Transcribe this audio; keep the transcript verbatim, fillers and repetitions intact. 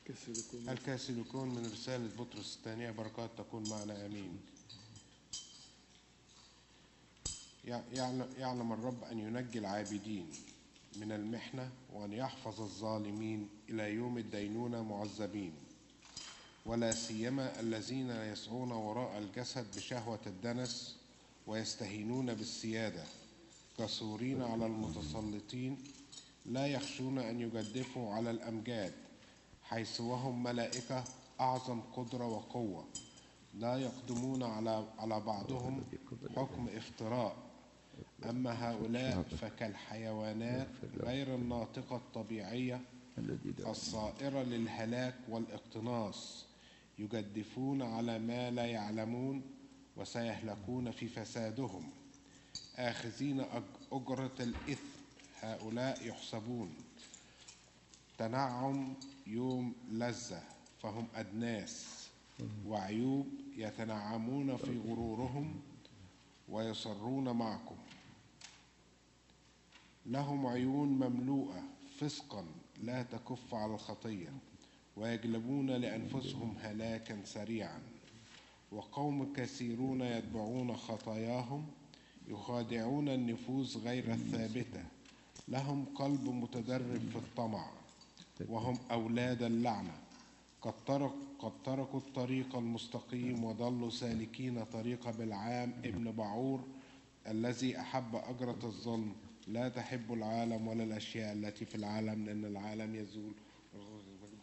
كسلكون الكاسلكون من رسالة بطرس الثانية. بركات تكون معنا آمين. يعلم, يعلم الرب أن ينجي العابدين من المحنة وأن يحفظ الظالمين إلى يوم الدينونة معذبين، ولا سيما الذين يسعون وراء الجسد بشهوة الدنس ويستهينون بالسيادة، كثورين على المتسلطين، لا يخشون أن يجدفوا على الأمجاد، حيث وهم ملائكة أعظم قدرة وقوة، لا يقدمون على على بعضهم حكم افتراء. أما هؤلاء فكالحيوانات غير الناطقة الطبيعية الصائرة للهلاك والاقتناص، يجدفون على ما لا يعلمون وسيهلكون في فسادهم، آخذين أجرة الإثم. هؤلاء يحسبون تنعم يوم لذة فهم أدناس، وعيوب يتنعمون في غرورهم ويصرون معكم. لهم عيون مملوءة فسقا لا تكف على الخطية، ويجلبون لأنفسهم هلاكا سريعا. وقوم كثيرون يتبعون خطاياهم، يخادعون النفوس غير الثابتة. لهم قلب متدرب في الطمع، وهم أولاد اللعنة. قد ترك قد تركوا الطريق المستقيم وضلوا سالكين طريق بلعام ابن بعور الذي أحب أجرة الظلم. لا تحب العالم ولا الأشياء التي في العالم، لأن العالم يزول